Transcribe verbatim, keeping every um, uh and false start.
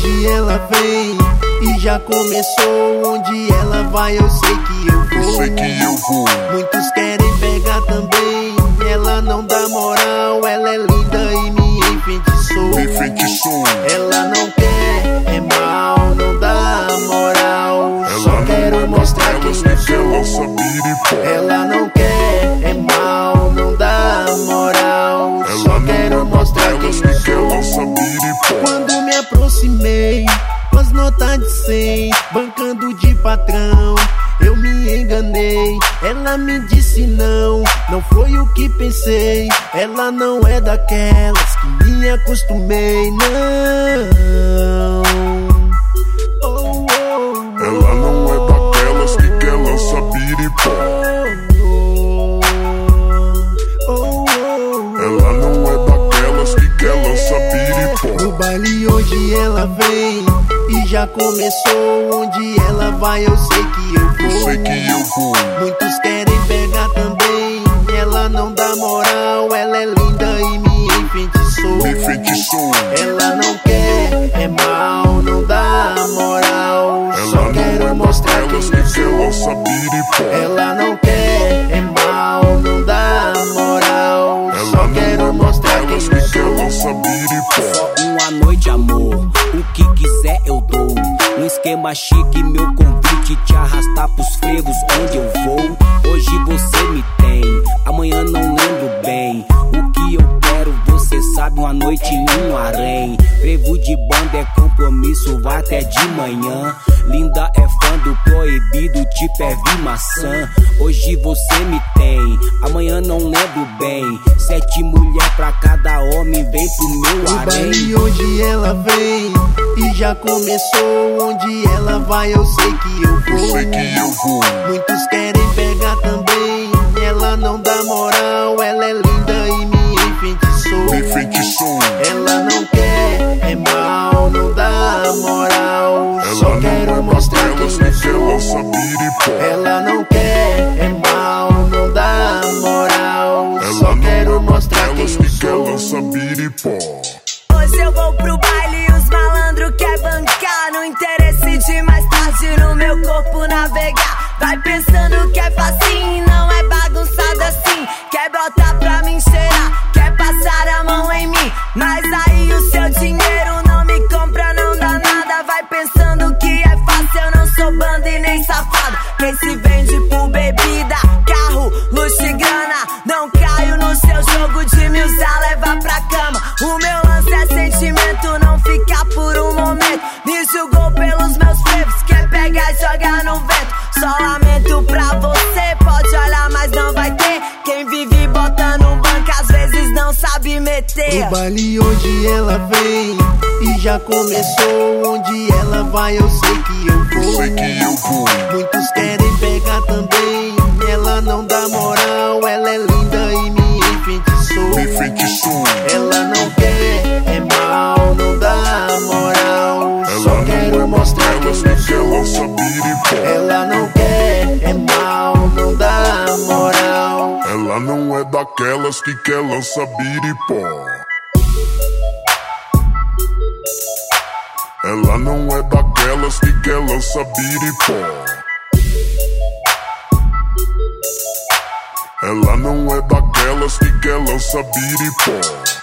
onde ela vem e já começou. Onde ela vai eu sei que eu vou. Eu sei que eu vou. Muitos querem pegar também, ela não dá moral. Ela é linda e me enfeitiçou. Me enfeitiçou. Ela não quer, é mal, não dá moral. Ela Só quero mostrar quem eu que ela sou. sabiripó. Ela não quer, é mal, não dá moral. Ela Só quero mostrar quem eu que ela sou. sabiripó. Quando me aproximei, com as notas de cem, bancando de patrão, eu me enganei. Ela me disse não, não foi o que pensei. Ela não é daquelas que me acostumei, não. Oh, oh, Ela não é daquelas que quer lançar biripó. oh, oh, oh. Ela não é daquelas que quer lançar biripó. No baile onde ela vem e já começou. Onde ela vai eu sei que eu vou. Eu sei que eu vou. Muitos querem pegar também, ela não dá moral. Ela é linda e me enfeitiçou. Me enfeitiçou. Ela não quer, é mal, não dá moral. Ela Só não quero é mostrar daquelas quem eu que quer sou. lançar biripó. Ela não quer, é mal, não dá moral. Ela Só não quero é mostrar quem daquelas eu que quer sou. lançar biripó. Uma noite, amor, o que quiser eu dou. Um esquema chique, meu convite, te arrastar pros frevos onde eu vou. Hoje você me tem, amanhã não lembro bem. O que eu quero, você sabe, uma noite em um harém. Frevo de banda é compromisso, vai até de manhã. Linda é fã do proibido, tipo é vi maçã. Hoje você me tem, amanhã não lembro bem. Sete mulher pra cada homem, vem pro meu No harém. baile onde ela vem e já começou. Onde ela vai eu sei que eu vou. Eu sei que eu vou. Muitos querem pegar também, ela não dá moral. Ela é linda e me enfeitiçou. Me enfeitiçou. Ela não quer, é mal, não dá moral. Ela Só não quero é mostrar daquelas quem eu que quer sou. lançar biripó. Ela não quer, é mal, não dá moral. Ela Só não quero é mostrar quem daquelas eu que quer sou. lançar biripó. Hoje eu vou pro baile e os malandro quer bancar. No interesse de mais tarde no meu corpo navegar. Vai pensando que é facinho, não é bagunçado assim. Quer botar pra mim cheirar, quer passar a mão em mim. Mas aí o seu dinheiro não me compra, não dá nada. Vai pensando que é fácil, eu não sou banda e nem safado. Quem se vende por bebida, carro, luxo e grana. Não caio no seu jogo de me usar, leva pra cama. O meu lance é sentimento, não ficar por um momento. Me julgou pelos meus frevos, quer pegar e jogar no vento. Só lamento pra você, pode olhar mas não vai ter. Quem vive botando um banco às vezes não sabe meter. No baile onde ela vem e já começou. Onde ela vai eu sei que eu vou. Eu sei que eu vou. Muitos querem pegar também, ela não dá moral. Ela é linda e me enfeitiçou. Me enfeitiçou. Ela não quer, é mal, não dá moral. Ela Só não quero é mostrar daquelas quem eu que quer sou. lançar biripó. Ela não quer, é mal, não dá moral. Ela não é daquelas que quer lançar biripó. Ela não é daquelas que quer lançar biripó. Ela não é daquelas que quer lançar biripó.